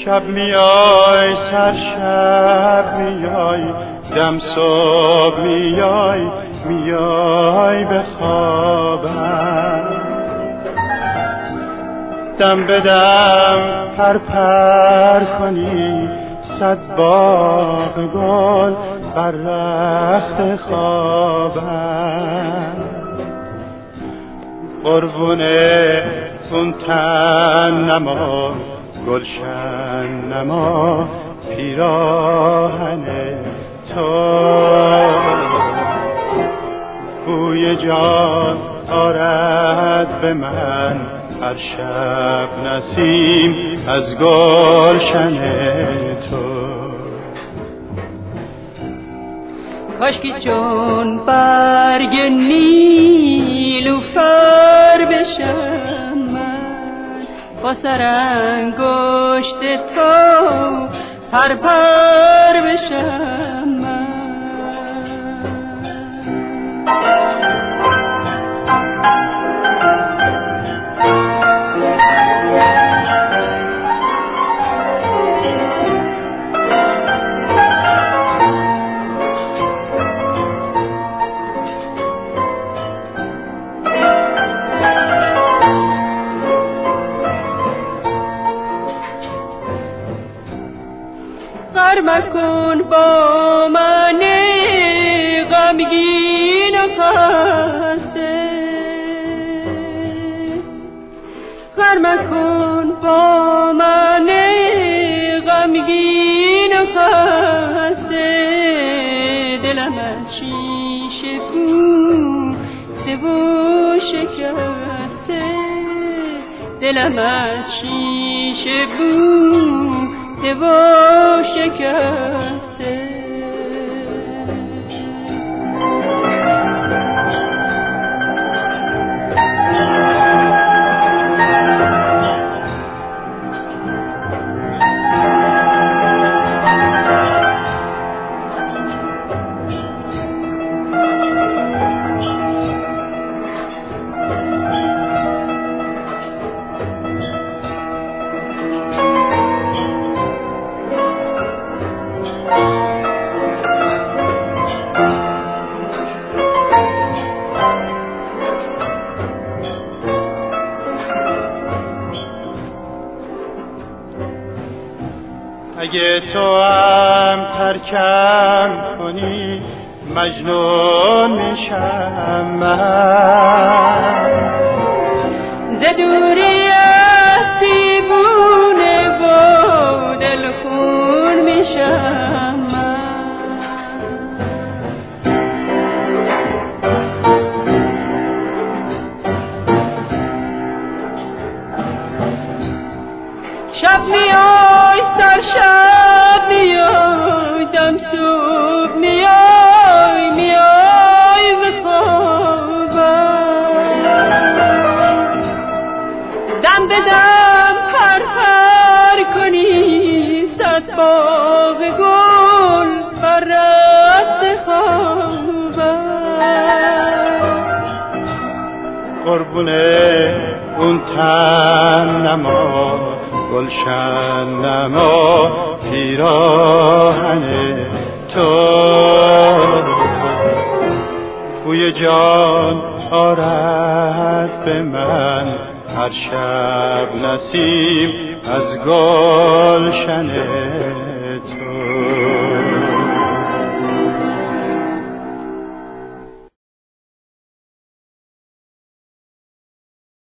شب میای سرشب میای دم صبح میای به خوابم دم به دم پر کنی صد باغ گل بر رخت خوابم قربونه اون تن نما گلشن نما پیراهن تو بوی جان آرد به من هر شب نسیم از گلشن تو کاشکی چون برگ نیلوفر بشم من با سرانگشت تو پر بشم من مکن با من غمگین و خسته غر مکن با من غمگین و خسته دلم از شیشه بوده و شکسته دلم از شیشه بوده و شکسته اگه تو هم ترکم کنی مجنون میشم من ز دوری از دیوونه و دلخون میشم من شب میای سرشب میای دم صبح میای به خوابم دم به دم پر کنی صد باغ گل بر رخت خوابم قربونه اون تن نما گلشن نما پیراهن تو بوی جان آرد به من هر شب نسیم از گلشن